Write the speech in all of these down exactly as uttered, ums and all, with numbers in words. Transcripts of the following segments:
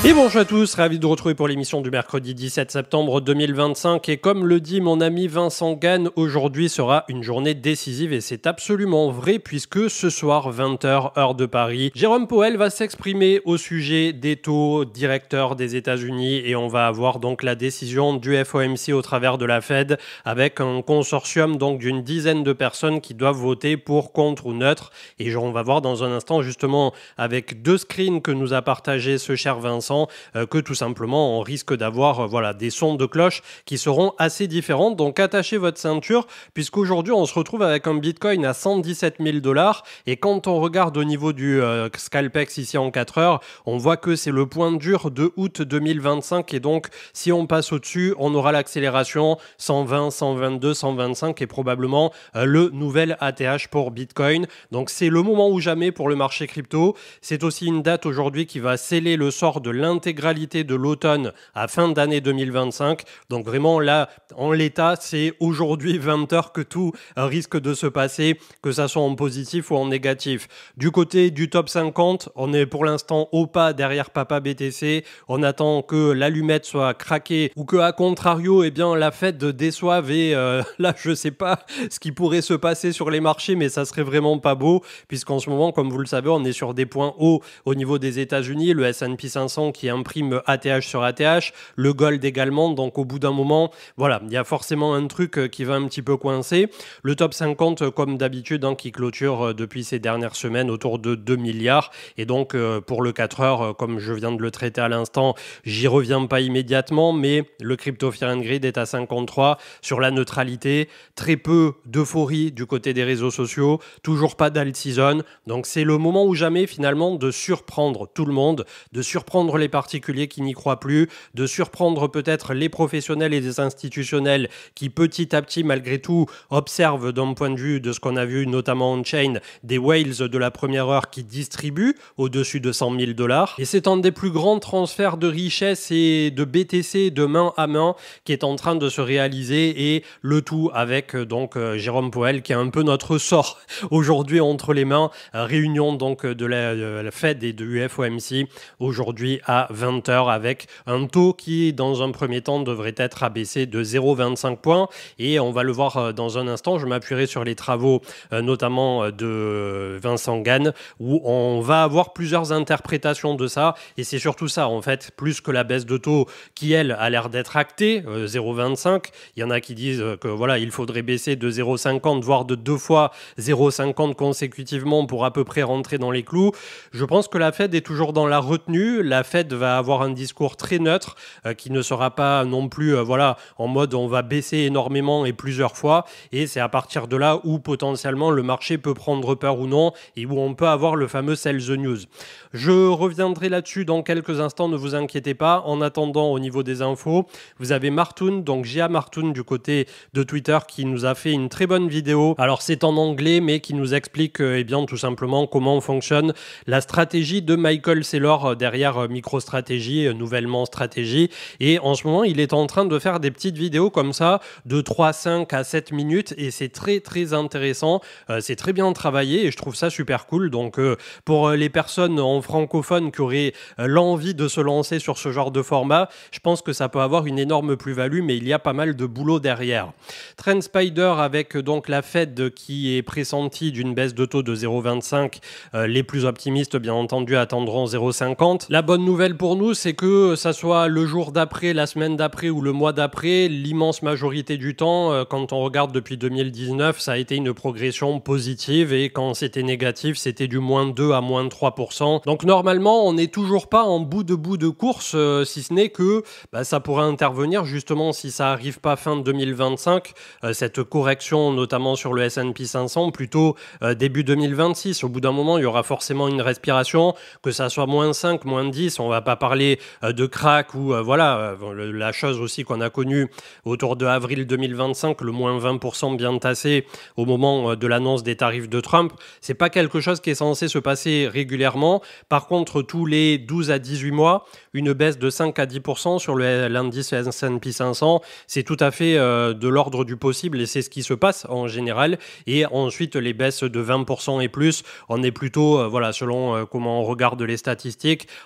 Et bonjour à tous, ravi de vous retrouver pour l'émission du mercredi dix-sept septembre deux mille vingt-cinq. Et comme le dit mon ami Vincent Gann, aujourd'hui sera une journée décisive et c'est absolument vrai puisque ce soir, vingt heures, heure de Paris, Jérôme Powell va s'exprimer au sujet des taux directeurs des États-Unis et on va avoir donc la décision du F O M C au travers de la Fed avec un consortium donc d'une dizaine de personnes qui doivent voter pour, contre ou neutre. Et on va voir dans un instant justement avec deux screens que nous a partagé ce cher Vincent Euh, que tout simplement on risque d'avoir euh, voilà, des sons de cloche qui seront assez différentes. Donc attachez votre ceinture puisqu'aujourd'hui on se retrouve avec un Bitcoin à cent dix-sept mille dollars et quand on regarde au niveau du euh, Scalpex ici en quatre heures, on voit que c'est le point dur de août deux mille vingt-cinq et donc si on passe au-dessus, on aura l'accélération cent vingt, cent vingt-deux, cent vingt-cinq et probablement euh, le nouvel A T H pour Bitcoin. Donc c'est le moment ou jamais pour le marché crypto. C'est aussi une date aujourd'hui qui va sceller le sort de l'intégralité de l'automne à fin d'année deux mille vingt-cinq. Donc vraiment là, en l'état, c'est aujourd'hui vingt heures que tout risque de se passer, que ça soit en positif ou en négatif. Du côté du top cinquante, on est pour l'instant au pas derrière Papa B T C. On attend que l'allumette soit craquée ou que, à contrario, eh bien, la Fed déçoive et euh, là, je sais pas ce qui pourrait se passer sur les marchés, mais ça serait vraiment pas beau puisqu'en ce moment, comme vous le savez, on est sur des points hauts au niveau des États-Unis. Le S and P cinq cents qui imprime A T H sur A T H, le gold également, donc au bout d'un moment, voilà, il y a forcément un truc qui va un petit peu coincer. Le top cinquante, comme d'habitude, hein, qui clôture depuis ces dernières semaines autour de deux milliards, et donc euh, pour le quatre heures, comme je viens de le traiter à l'instant, j'y reviens pas immédiatement, mais le Crypto Fear and Greed est à cinquante-trois sur la neutralité, très peu d'euphorie du côté des réseaux sociaux, toujours pas d'alt season, donc c'est le moment ou jamais finalement de surprendre tout le monde, de surprendre les particuliers qui n'y croient plus, de surprendre peut-être les professionnels et les institutionnels qui petit à petit malgré tout observent d'un point de vue de ce qu'on a vu notamment on-chain des whales de la première heure qui distribuent au-dessus de cent mille dollars. Et c'est un des plus grands transferts de richesse et de B T C de main à main qui est en train de se réaliser et le tout avec donc euh, Jérôme Powell qui a un peu notre sort aujourd'hui entre les mains. Euh, réunion donc de la, de la Fed et du F O M C aujourd'hui à vingt heures avec un taux qui, dans un premier temps, devrait être abaissé de zéro virgule vingt-cinq points. Et on va le voir dans un instant. Je m'appuierai sur les travaux, euh, notamment de Vincent Gann, où on va avoir plusieurs interprétations de ça. Et c'est surtout ça, en fait, plus que la baisse de taux qui, elle, a l'air d'être actée, euh, zéro virgule vingt-cinq. Il y en a qui disent que voilà, il faudrait baisser de zéro virgule cinquante, voire de deux fois zéro virgule cinquante consécutivement pour à peu près rentrer dans les clous. Je pense que la Fed est toujours dans la retenue. La Fed va avoir un discours très neutre euh, qui ne sera pas non plus euh, voilà, en mode on va baisser énormément et plusieurs fois et c'est à partir de là où potentiellement le marché peut prendre peur ou non et où on peut avoir le fameux sell the news. Je reviendrai là-dessus dans quelques instants, ne vous inquiétez pas. En attendant, au niveau des infos, vous avez Martoon, donc J A Martoon du côté de Twitter qui nous a fait une très bonne vidéo. Alors c'est en anglais mais qui nous explique euh, eh bien, tout simplement comment fonctionne la stratégie de Michael Saylor derrière MicroStrategy, nouvellement Stratégie. Et en ce moment, il est en train de faire des petites vidéos comme ça, de trois, cinq à sept minutes. Et c'est très, très intéressant. Euh, c'est très bien travaillé et je trouve ça super cool. Donc, euh, pour les personnes en francophone qui auraient euh, l'envie de se lancer sur ce genre de format, je pense que ça peut avoir une énorme plus-value, mais il y a pas mal de boulot derrière. TrendSpider avec donc la Fed qui est pressentie d'une baisse de taux de zéro virgule vingt-cinq. Euh, les plus optimistes, bien entendu, attendront zéro virgule cinquante. La bonne nouvelle pour nous, c'est que ça soit le jour d'après, la semaine d'après ou le mois d'après, l'immense majorité du temps, euh, quand on regarde depuis deux mille dix-neuf, ça a été une progression positive et quand c'était négatif, c'était du moins deux à moins trois pour cent. Donc normalement, on n'est toujours pas en bout de bout de course, euh, si ce n'est que bah, ça pourrait intervenir justement si ça arrive pas fin deux mille vingt-cinq, euh, cette correction notamment sur le S and P cinq cents, plutôt euh, début deux mille vingt-six. Au bout d'un moment, il y aura forcément une respiration, que ça soit moins cinq, moins dix, on va pas parler euh, de crack ou euh, voilà, euh, le, la chose aussi qu'on a connue autour de avril deux mille vingt-cinq, le moins vingt pour cent bien tassé au moment euh, de l'annonce des tarifs de Trump, c'est pas quelque chose qui est censé se passer régulièrement. Par contre, tous les douze à dix-huit mois, une baisse de cinq à dix pour cent sur le, l'indice S and P cinq cents, c'est tout à fait euh, de l'ordre du possible et c'est ce qui se passe en général. Et ensuite, les baisses de vingt pour cent et plus, on est plutôt, euh, voilà, selon euh, comment on regarde les statistiques, entre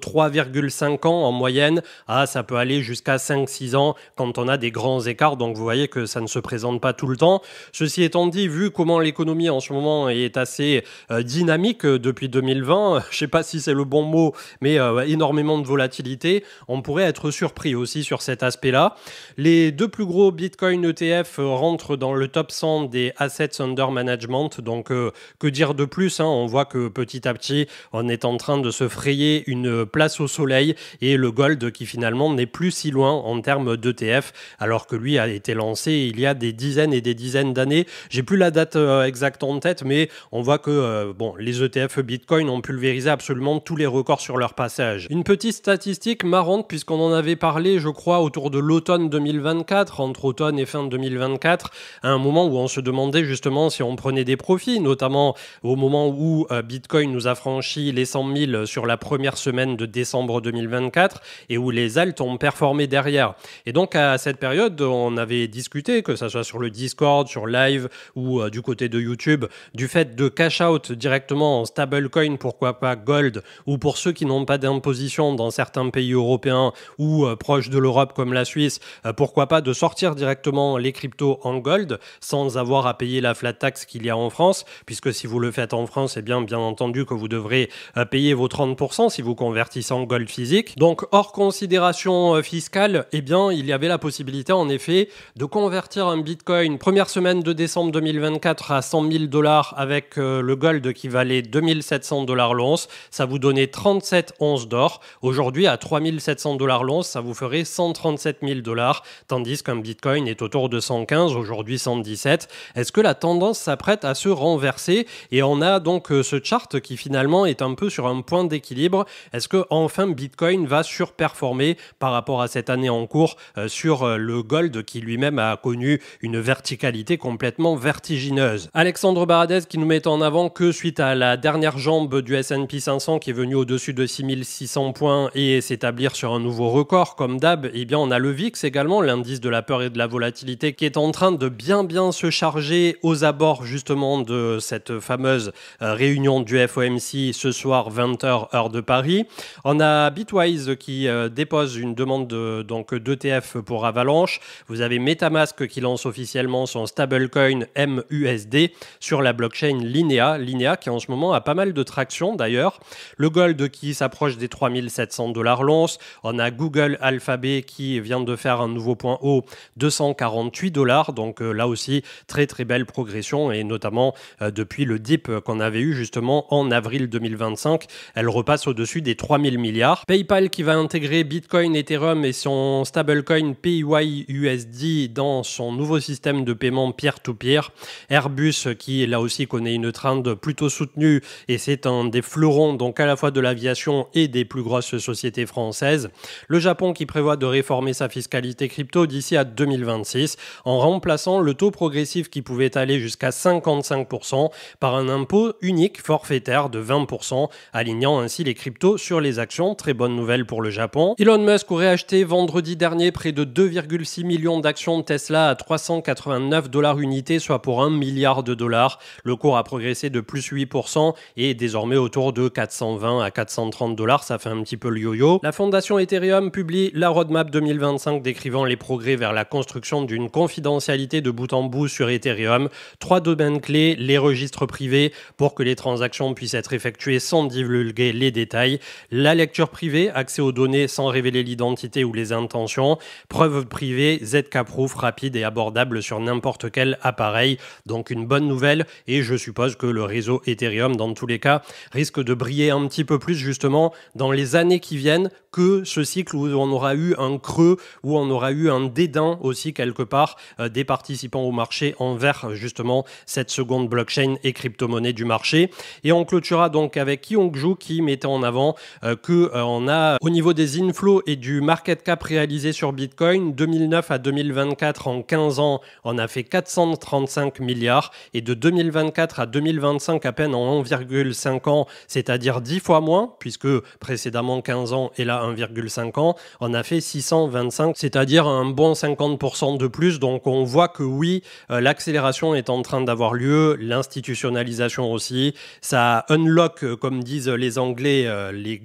trois virgule cinq ans en moyenne. Ah, ça peut aller jusqu'à cinq six ans quand on a des grands écarts. Donc vous voyez que ça ne se présente pas tout le temps. Ceci étant dit, vu comment l'économie en ce moment est assez euh, dynamique euh, depuis deux mille vingt, je ne sais pas si c'est le bon mot, mais euh, énormément de volatilité, on pourrait être surpris aussi sur cet aspect-là. Les deux plus gros Bitcoin E T F rentrent dans le top cent des Assets Under Management. Donc euh, que dire de plus, hein, on voit que petit à petit, on est en train de se frayer une place au soleil et le gold qui finalement n'est plus si loin en termes d'E T F, alors que lui a été lancé il y a des dizaines et des dizaines d'années. J'ai plus la date euh, exacte en tête, mais on voit que euh, bon, les E T F Bitcoin ont pulvérisé absolument tous les records sur leur passage. Une petite statistique marrante, puisqu'on en avait parlé, je crois, autour de l'automne deux mille vingt-quatre, entre automne et fin deux mille vingt-quatre, à un moment où on se demandait justement si on prenait des profits, notamment au moment où euh, Bitcoin nous a franchi les cent mille sur la première semaine de décembre deux mille vingt-quatre et où les alts ont performé derrière. Et donc à cette période, on avait discuté, que ce soit sur le Discord, sur Live ou euh, du côté de YouTube, du fait de cash out directement en stablecoin, pourquoi pas gold, ou pour ceux qui n'ont pas d'imposition dans certains pays européens ou euh, proches de l'Europe comme la Suisse, euh, pourquoi pas de sortir directement les cryptos en gold sans avoir à payer la flat tax qu'il y a en France, puisque si vous le faites en France, eh bien, bien entendu que vous devrez euh, payer vos trente pour cent si vous convertissez en gold physique. Donc hors considération euh, fiscale, eh bien, il y avait la possibilité en effet de convertir un Bitcoin première semaine de décembre deux mille vingt-quatre à cent mille dollars avec euh, le gold qui valait deux mille sept cents dollars l'once. Ça vous donnait trente-sept onces d'or. Aujourd'hui, à trois mille sept cents dollars l'once, ça vous ferait cent trente-sept mille dollars, tandis qu'un Bitcoin est autour de cent quinze, aujourd'hui cent dix-sept. Est-ce que la tendance s'apprête à se renverser? Et on a donc euh, ce chart qui finalement est un peu sur un point d'équilibre. Est-ce que enfin Bitcoin va surperformer par rapport à cette année en cours euh, sur euh, le gold qui lui-même a connu une verticalité complètement vertigineuse? Alexandre Baradez qui nous met en avant que suite à la dernière jambe du S and P cinq cents qui est venue au-dessus de six mille six cents points et s'établir sur un nouveau record comme d'hab, eh bien on a le V I X également, l'indice de la peur et de la volatilité qui est en train de bien bien se charger aux abords justement de cette fameuse euh, réunion du F O M C ce soir vingt heures heure de Paris. On a Bitwise qui euh, dépose une demande de, donc d'E T F pour Avalanche. Vous avez MetaMask qui lance officiellement son stablecoin M U S D sur la blockchain Linea. Linea qui en ce moment a pas mal de traction d'ailleurs. Le gold qui s'approche des trois mille sept cents dollars l'once. On a Google Alphabet qui vient de faire un nouveau point haut, deux cent quarante-huit dollars. Donc euh, là aussi, très très belle progression et notamment euh, depuis le dip qu'on avait eu justement en avril deux mille vingt-cinq. Elle repasse au-dessus des trois mille milliards. PayPal qui va intégrer Bitcoin, Ethereum et son stablecoin P Y U S D dans son nouveau système de paiement peer-to-peer. Airbus qui là aussi connaît une trend plutôt soutenue et c'est un des fleurons donc à la fois de l'aviation et des plus grosses sociétés françaises. Le Japon qui prévoit de réformer sa fiscalité crypto d'ici à deux mille vingt-six en remplaçant le taux progressif qui pouvait aller jusqu'à cinquante-cinq pour cent par un impôt unique forfaitaire de vingt pour cent, alignant ainsi les cryptos sur les actions. Très bonne nouvelle pour le Japon. Elon Musk aurait acheté vendredi dernier près de deux virgule six millions d'actions de Tesla à trois cent quatre-vingt-neuf dollars unité, soit pour un milliard de dollars. Le cours a progressé de plus huit pour cent et est désormais autour de quatre cent vingt à quatre cent trente dollars. Ça fait un petit peu le yo-yo. La fondation Ethereum publie la roadmap deux mille vingt-cinq décrivant les progrès vers la construction d'une confidentialité de bout en bout sur Ethereum. Trois domaines clés, les registres privés pour que les transactions puissent être effectuées sans divulguer les détails, la lecture privée, accès aux données sans révéler l'identité ou les intentions, preuve privée, Z K-proof rapide et abordable sur n'importe quel appareil. Donc une bonne nouvelle et je suppose que le réseau Ethereum dans tous les cas risque de briller un petit peu plus justement dans les années qui viennent que ce cycle où on aura eu un creux, où on aura eu un dédain aussi quelque part euh, des participants au marché envers justement cette seconde blockchain et crypto-monnaie du marché. Et on clôturera donc avec Kyongju qui mettait en avant euh, que euh, on a au niveau des inflows et du market cap réalisé sur Bitcoin, deux mille neuf à deux mille vingt-quatre en quinze ans, on a fait quatre cent trente-cinq milliards et de deux mille vingt-quatre à deux mille vingt-cinq à peine en un virgule cinq ans, c'est-à-dire dix fois moins puisque précédemment quinze ans et là un virgule cinq ans, on a fait six cent vingt-cinq, c'est-à-dire un bon cinquante pour cent de plus. Donc on voit que oui, euh, l'accélération est en train d'avoir lieu, l'institutionnalisation aussi, ça unlock, euh, comme disent les Anglais, euh, les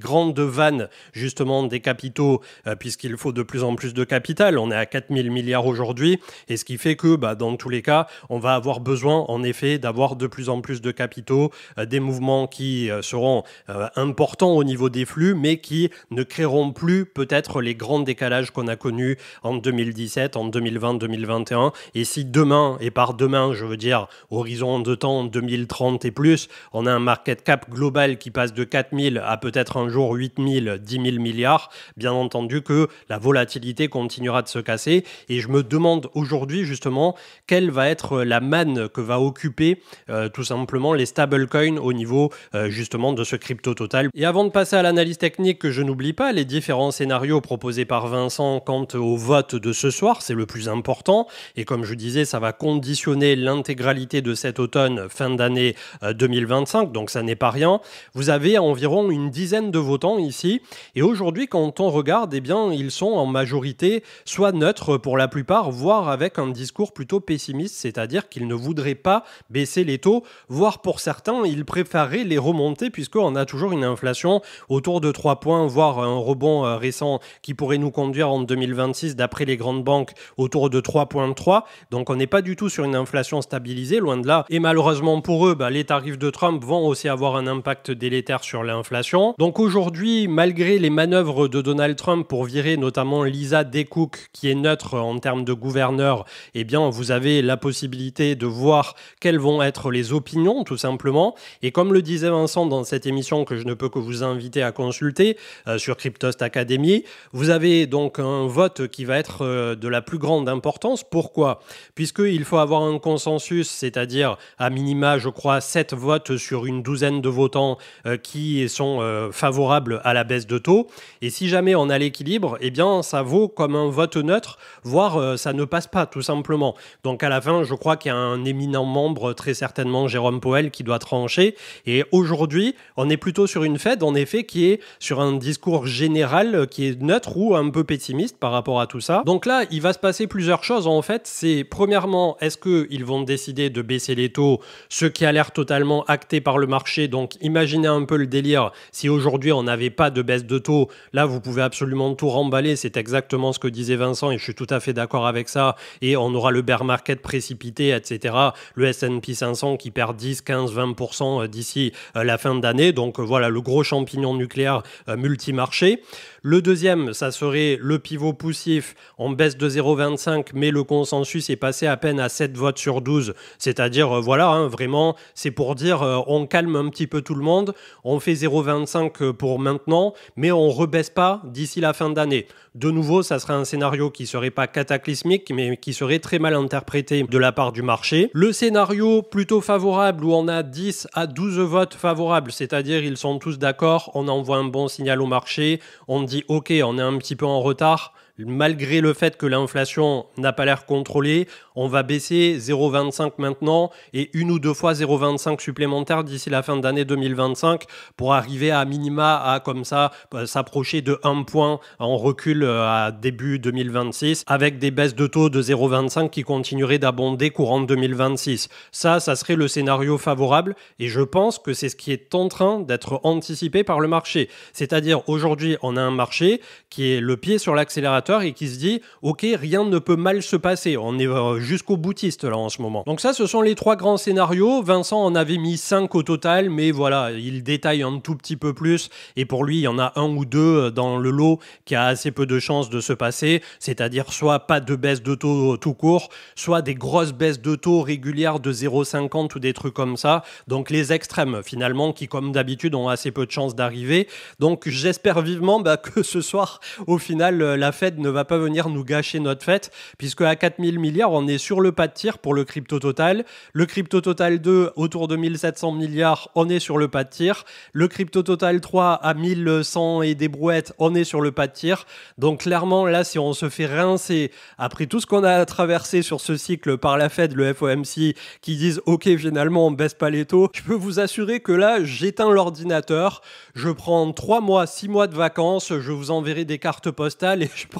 grande vanne justement des capitaux, euh, puisqu'il faut de plus en plus de capital. On est à quatre mille milliards aujourd'hui, et ce qui fait que bah, dans tous les cas, on va avoir besoin en effet d'avoir de plus en plus de capitaux, euh, des mouvements qui euh, seront euh, importants au niveau des flux, mais qui ne créeront plus peut-être les grands décalages qu'on a connus en deux mille dix-sept, en deux mille vingt, deux mille vingt et un. Et si demain, et par demain, je veux dire horizon de temps deux mille trente et plus, on a un market cap global qui passe de quatre mille à peut-être un jour huit mille, dix mille milliards, bien entendu que la volatilité continuera de se casser. Et je me demande aujourd'hui justement quelle va être la manne que va occuper euh, tout simplement les stablecoins au niveau euh, justement de ce crypto total. Et avant de passer à l'analyse technique, que je n'oublie pas les différents scénarios proposés par Vincent quant au vote de ce soir, c'est le plus important. Et comme je disais, ça va conditionner l'intégralité de cet automne, fin d'année euh, deux mille vingt-cinq, donc ça n'est pas rien. Vous avez environ une dizaine de votants ici, et aujourd'hui quand on regarde, eh bien ils sont en majorité soit neutres pour la plupart, voire avec un discours plutôt pessimiste, c'est-à-dire qu'ils ne voudraient pas baisser les taux, voire pour certains ils préféreraient les remonter, puisqu'on a toujours une inflation autour de trois points, voire un rebond euh, récent qui pourrait nous conduire en deux mille vingt-six d'après les grandes banques autour de trois virgule trois. Donc on n'est pas du tout sur une inflation stabilisée, loin de là. Et malheureusement pour eux, bah, les tarifs de Trump vont aussi avoir un impact délétère sur l'inflation. Donc aujourd'hui, malgré les manœuvres de Donald Trump pour virer notamment Lisa DeCook, qui est neutre en termes de gouverneur, eh bien vous avez la possibilité de voir quelles vont être les opinions tout simplement. Et comme le disait Vincent dans cette émission que je ne peux que vous inviter à consulter euh, sur Cryptost Academy, vous avez donc un vote qui va être euh, de la plus grande importance. Pourquoi ? Puisqu'il faut avoir un consensus, c'est-à-dire à minima, je crois, sept votes sur une douzaine de votants euh, qui sont euh, favorables à la baisse de taux. Et si jamais on a l'équilibre, eh bien ça vaut comme un vote neutre, voire euh, ça ne passe pas tout simplement. Donc à la fin, je crois qu'il y a un éminent membre, très certainement Jérôme Powell, qui doit trancher. Et aujourd'hui, on est plutôt sur une Fed, en effet, qui est sur un discours général qui est neutre ou un peu pessimiste par rapport à tout ça. Donc là, il va se passer plusieurs choses en fait. C'est premièrement, est-ce qu'ils vont décider de baisser les taux, ce qui a l'air totalement acté par le marché. Donc imaginez un peu le délire. Si aujourd'hui on n'avait pas de baisse de taux, là vous pouvez absolument tout remballer. C'est exactement ce que disait Vincent et je suis tout à fait d'accord avec ça. Et on aura le bear market précipité, et cetera. Le S and P cinq cents qui perd dix, quinze, vingt pour cent d'ici la fin d'année. Donc voilà le gros champignon nucléaire multimarché. Le deuxième, ça serait le pivot poussif en baisse de zéro virgule vingt-cinq, mais le consensus est passé à peine à sept votes sur douze. C'est-à-dire, euh, voilà, hein, vraiment, c'est pour dire, euh, on calme un petit peu tout le monde, on fait zéro virgule vingt-cinq pour maintenant, mais on ne rebaisse pas d'ici la fin d'année. De nouveau, ça serait un scénario qui ne serait pas cataclysmique, mais qui serait très mal interprété de la part du marché. Le scénario plutôt favorable, où on a dix à douze votes favorables, c'est-à-dire ils sont tous d'accord, on envoie un bon signal au marché, on dit « Ok, on est un petit peu en retard », malgré le fait que l'inflation n'a pas l'air contrôlée, on va baisser zéro virgule vingt-cinq maintenant et une ou deux fois zéro virgule vingt-cinq supplémentaire d'ici la fin d'année deux mille vingt-cinq pour arriver à minima à comme ça euh, s'approcher de un point en recul euh, à début deux mille vingt-six avec des baisses de taux de zéro virgule vingt-cinq qui continueraient d'abonder courant deux mille vingt-six. Ça, ça serait le scénario favorable et je pense que c'est ce qui est en train d'être anticipé par le marché. C'est-à-dire aujourd'hui, on a un marché qui est le pied sur l'accélérateur et qui se dit « Ok, rien ne peut mal se passer. » On est jusqu'au boutiste là en ce moment. Donc ça, ce sont les trois grands scénarios. Vincent en avait mis cinq au total, mais voilà, il détaille un tout petit peu plus. Et pour lui, il y en a un ou deux dans le lot qui a assez peu de chances de se passer. C'est-à-dire soit pas de baisse de taux tout court, soit des grosses baisses de taux régulières de zéro virgule cinquante ou des trucs comme ça. Donc les extrêmes finalement qui, comme d'habitude, ont assez peu de chances d'arriver. Donc j'espère vivement bah, que ce soir, au final, la Fed ne va pas venir nous gâcher notre fête, puisque à quatre mille milliards, on est sur le pas de tir pour le crypto total. Le crypto total deux, autour de mille sept cents milliards, on est sur le pas de tir. Le crypto total trois, à mille cent et des brouettes, on est sur le pas de tir. Donc clairement, là, si on se fait rincer, après tout ce qu'on a traversé sur ce cycle par la Fed, le F O M C, qui disent « Ok, finalement, on baisse pas les taux », je peux vous assurer que là, j'éteins l'ordinateur, je prends trois mois, six mois de vacances, je vous enverrai des cartes postales et je pense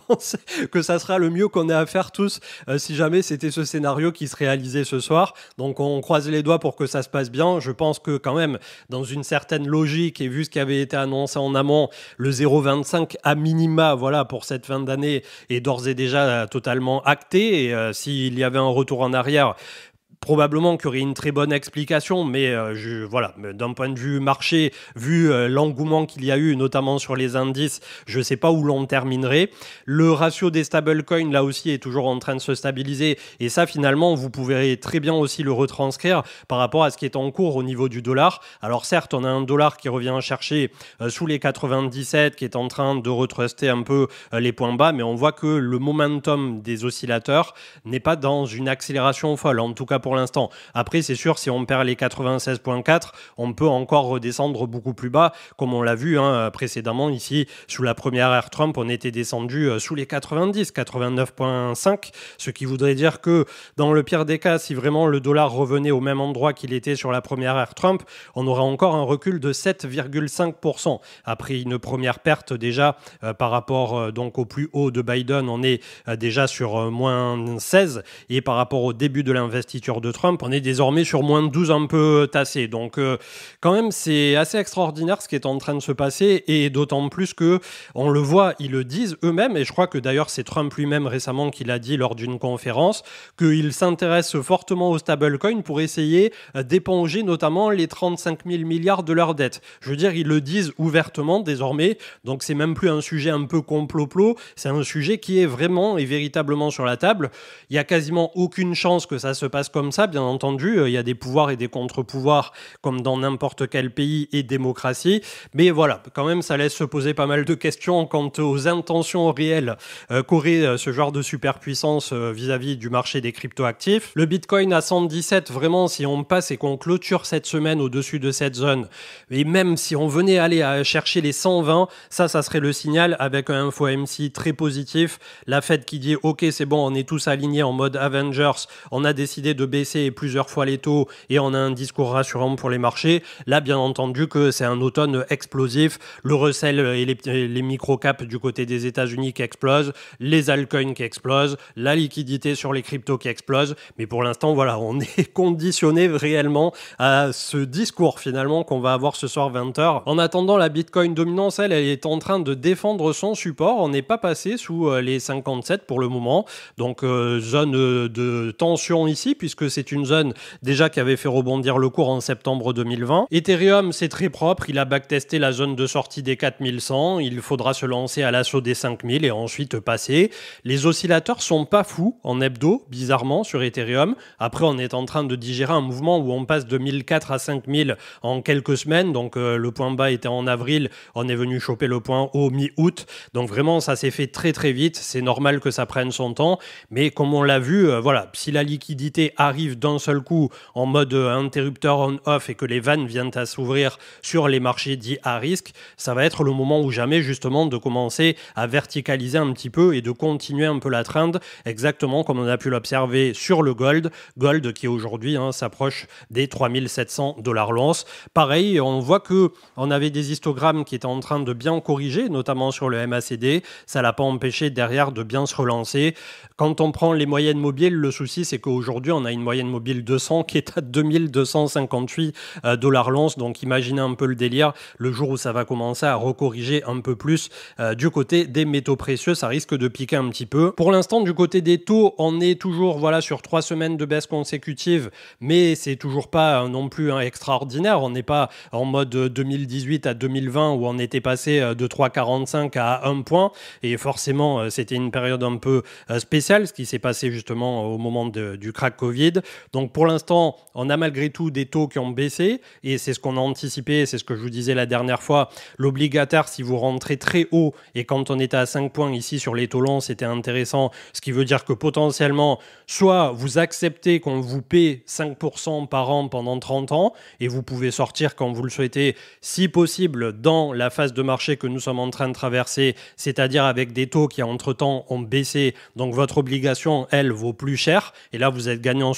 pense que ça sera le mieux qu'on ait à faire tous euh, si jamais c'était ce scénario qui se réalisait ce soir. Donc on croise les doigts pour que ça se passe bien. Je pense que quand même, dans une certaine logique et vu ce qui avait été annoncé en amont, le zéro virgule vingt-cinq à minima, voilà, pour cette fin d'année est d'ores et déjà euh, totalement acté. Et euh, s'il y avait un retour en arrière, probablement qu'il y aurait une très bonne explication, mais euh, je, voilà, d'un point de vue marché, vu euh, l'engouement qu'il y a eu, notamment sur les indices, je ne sais pas où l'on terminerait. Le ratio des stablecoins, là aussi, est toujours en train de se stabiliser. Et ça, finalement, vous pouvez très bien aussi le retranscrire par rapport à ce qui est en cours au niveau du dollar. Alors certes, on a un dollar qui revient chercher euh, sous les quatre-vingt-dix-sept, qui est en train de retruster un peu euh, les points bas, mais on voit que le momentum des oscillateurs n'est pas dans une accélération folle, en tout cas pour l'instant. Après, c'est sûr, si on perd les quatre-vingt-seize virgule quatre, on peut encore redescendre beaucoup plus bas, comme on l'a vu hein, précédemment ici, sous la première ère Trump, on était descendu sous les quatre-vingt-dix, quatre-vingt-neuf virgule cinq, ce qui voudrait dire que dans le pire des cas, si vraiment le dollar revenait au même endroit qu'il était sur la première ère Trump, on aurait encore un recul de sept virgule cinq pour cent. Après une première perte déjà euh, par rapport euh, donc au plus haut de Biden, on est euh, déjà sur euh, moins seize, et par rapport au début de l'investiture de Trump, on est désormais sur moins de douze un peu tassé. Donc euh, quand même, c'est assez extraordinaire ce qui est en train de se passer, et d'autant plus que on le voit, ils le disent eux-mêmes, et je crois que d'ailleurs c'est Trump lui-même récemment qui l'a dit lors d'une conférence, qu'il s'intéresse fortement aux stablecoins pour essayer d'éponger notamment les trente-cinq mille milliards de leur dette. Je veux dire, ils le disent ouvertement désormais, donc c'est même plus un sujet un peu complot-plot, c'est un sujet qui est vraiment et véritablement sur la table. Il n'y a quasiment aucune chance que ça se passe comme ça, bien entendu, il y a des pouvoirs et des contre-pouvoirs comme dans n'importe quel pays et démocratie, mais voilà, quand même ça laisse se poser pas mal de questions quant aux intentions réelles euh, qu'aurait euh, ce genre de superpuissance euh, vis-à-vis du marché des cryptoactifs. Le Bitcoin à cent dix-sept, vraiment, si on passe et qu'on clôture cette semaine au-dessus de cette zone, et même si on venait aller à chercher les cent vingt, ça, ça serait le signal avec un F O M C très positif, la Fed qui dit ok, c'est bon, on est tous alignés en mode Avengers, on a décidé de baisser plusieurs fois les taux et on a un discours rassurant pour les marchés. Là, bien entendu que c'est un automne explosif, le Russell et les, les micro-caps du côté des États-Unis qui explosent, les altcoins qui explosent, la liquidité sur les cryptos qui explose, mais pour l'instant, voilà, on est conditionné réellement à ce discours finalement qu'on va avoir ce soir vingt heures. En attendant, la Bitcoin dominance, elle, elle est en train de défendre son support. On n'est pas passé sous les cinquante-sept pour le moment, donc euh, zone de tension ici, puisque c'est une zone déjà qui avait fait rebondir le cours en septembre deux mille vingt. Ethereum, c'est très propre, il a backtesté la zone de sortie des quatre mille cent, il faudra se lancer à l'assaut des cinq mille et ensuite passer. Les oscillateurs sont pas fous en hebdo, bizarrement, sur Ethereum. Après, on est en train de digérer un mouvement où on passe de mille quatre à cinq mille en quelques semaines, donc euh, le point bas était en avril, on est venu choper le point haut mi-août, donc vraiment ça s'est fait très très vite, c'est normal que ça prenne son temps, mais comme on l'a vu, euh, voilà, si la liquidité arrive d'un seul coup en mode euh, interrupteur on-off et que les vannes viennent à s'ouvrir sur les marchés dits à risque, ça va être le moment ou jamais justement de commencer à verticaliser un petit peu et de continuer un peu la trend, exactement comme on a pu l'observer sur le gold, gold qui aujourd'hui hein, s'approche des trois mille sept cents dollars l'once. Pareil, on voit que on avait des histogrammes qui étaient en train de bien corriger, notamment sur le M A C D, ça l'a pas empêché derrière de bien se relancer. Quand on prend les moyennes mobiles, le souci c'est qu'aujourd'hui on a une moyenne mobile deux cents qui est à deux mille deux cent cinquante-huit dollars l'once, donc imaginez un peu le délire, le jour où ça va commencer à recorriger un peu plus euh, du côté des métaux précieux, ça risque de piquer un petit peu. Pour l'instant, du côté des taux, on est toujours voilà, sur trois semaines de baisse consécutive, mais c'est toujours pas euh, non plus hein, extraordinaire, on n'est pas en mode deux mille dix-huit à deux mille vingt où on était passé euh, de trois virgule quarante-cinq à un point, et forcément euh, c'était une période un peu euh, spéciale, ce qui s'est passé justement au moment de, du crack Covid. Donc pour l'instant, on a malgré tout des taux qui ont baissé, et c'est ce qu'on a anticipé, c'est ce que je vous disais la dernière fois, l'obligataire, si vous rentrez très haut, et quand on était à cinq points ici sur les taux longs, c'était intéressant, ce qui veut dire que potentiellement, soit vous acceptez qu'on vous paie cinq pour cent par an pendant trente ans, et vous pouvez sortir quand vous le souhaitez, si possible, dans la phase de marché que nous sommes en train de traverser, c'est-à-dire avec des taux qui entre-temps ont baissé, donc votre obligation, elle, vaut plus cher, et là vous êtes gagnant sur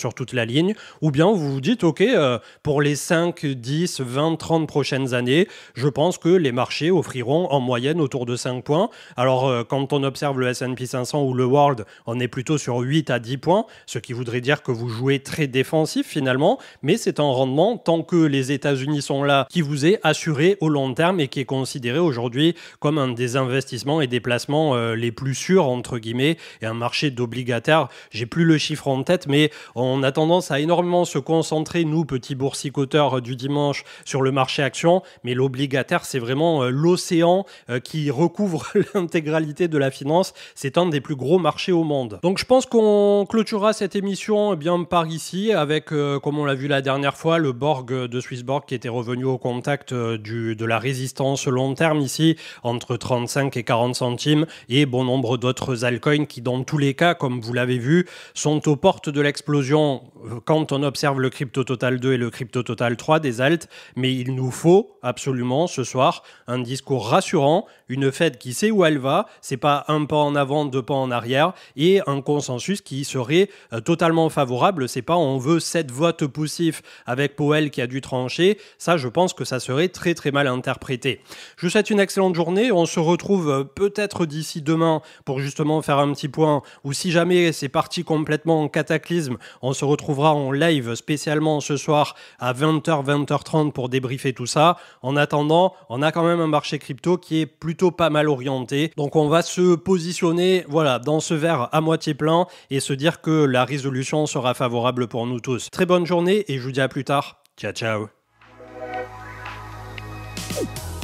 sur toute la ligne, ou bien vous vous dites, ok, euh, pour les cinq, dix, vingt, trente prochaines années, je pense que les marchés offriront en moyenne autour de cinq points. Alors, euh, quand on observe le S and P cinq cents ou le World, on est plutôt sur huit à dix points, ce qui voudrait dire que vous jouez très défensif finalement, mais c'est un rendement tant que les États-Unis sont là qui vous est assuré au long terme et qui est considéré aujourd'hui comme un des investissements et des placements euh, les plus sûrs entre guillemets, et un marché d'obligataires. J'ai plus le chiffre en tête, mais on a tendance à énormément se concentrer, nous petits boursicoteurs du dimanche, sur le marché action, mais l'obligataire c'est vraiment euh, l'océan euh, qui recouvre l'intégralité de la finance. C'est un des plus gros marchés au monde. Donc je pense qu'on clôturera cette émission eh bien par ici avec, euh, comme on l'a vu la dernière fois, le Borg de Swissborg qui était revenu au contact euh, du, de la résistance long terme ici, entre trente-cinq et quarante centimes, et bon nombre d'autres altcoins qui dans tous les cas, comme vous l'avez vu, sont aux portes de l'explosion quand on observe le Crypto Total deux et le Crypto Total trois des alts, mais il nous faut absolument ce soir un discours rassurant, une Fed qui sait où elle va, c'est pas un pas en avant, deux pas en arrière, et un consensus qui serait euh, totalement favorable. C'est pas on veut sept votes poussifs avec Powell qui a dû trancher. Ça, je pense que ça serait très très mal interprété. Je vous souhaite une excellente journée. On se retrouve euh, peut-être d'ici demain pour justement faire un petit point, ou si jamais c'est parti complètement en cataclysme, on se retrouvera en live spécialement ce soir à vingt heures, vingt heures trente pour débriefer tout ça. En attendant, on a quand même un marché crypto qui est plutôt pas mal orienté. Donc on va se positionner voilà, dans ce verre à moitié plein et se dire que la résolution sera favorable pour nous tous. Très bonne journée et je vous dis à plus tard. Ciao, ciao.